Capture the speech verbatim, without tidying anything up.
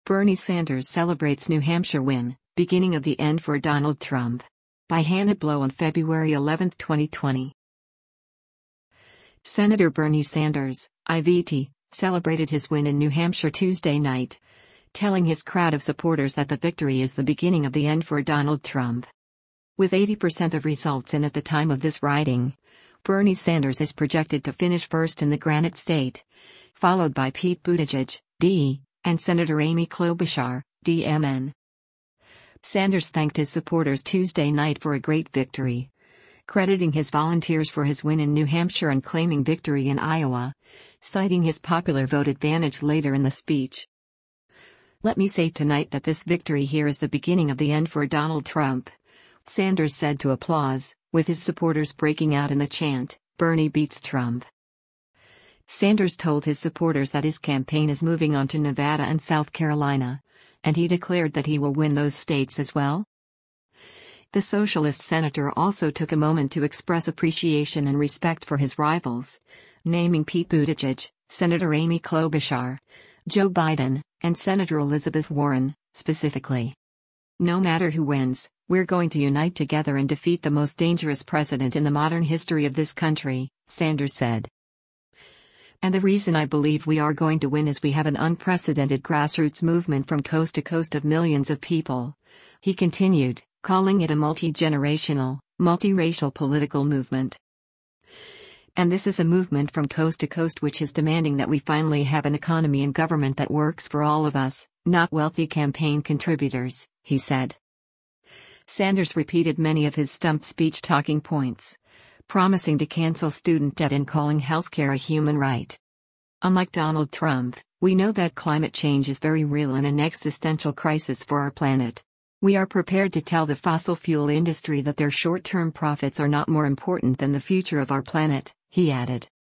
Bernie Sanders celebrates New Hampshire win, beginning of the end for Donald Trump. By Hannah Blow on February eleventh, twenty twenty. Senator Bernie Sanders, I V T, celebrated his win in New Hampshire Tuesday night, telling his crowd of supporters that the victory is the beginning of the end for Donald Trump. With eighty percent of results in at the time of this writing, Bernie Sanders is projected to finish first in the Granite State, followed by Pete Buttigieg, D, and Senator Amy Klobuchar, D M N. Sanders thanked his supporters Tuesday night for a great victory, crediting his volunteers for his win in New Hampshire and claiming victory in Iowa, citing his popular vote advantage later in the speech. "Let me say tonight that this victory here is the beginning of the end for Donald Trump," Sanders said to applause, with his supporters breaking out in the chant, "Bernie beats Trump." Sanders told his supporters that his campaign is moving on to Nevada and South Carolina, and he declared that he will win those states as well. The socialist senator also took a moment to express appreciation and respect for his rivals, naming Pete Buttigieg, Senator Amy Klobuchar, Joe Biden, and Senator Elizabeth Warren, specifically. "No matter who wins, we're going to unite together and defeat the most dangerous president in the modern history of this country," Sanders said. "And the reason I believe we are going to win is we have an unprecedented grassroots movement from coast to coast of millions of people," he continued, calling it a multi-generational, multiracial political movement. "And this is a movement from coast to coast which is demanding that we finally have an economy and government that works for all of us, not wealthy campaign contributors," he said. Sanders repeated many of his stump speech talking points, promising to cancel student debt and calling healthcare a human right. "Unlike Donald Trump, we know that climate change is very real and an existential crisis for our planet. We are prepared to tell the fossil fuel industry that their short-term profits are not more important than the future of our planet," he added.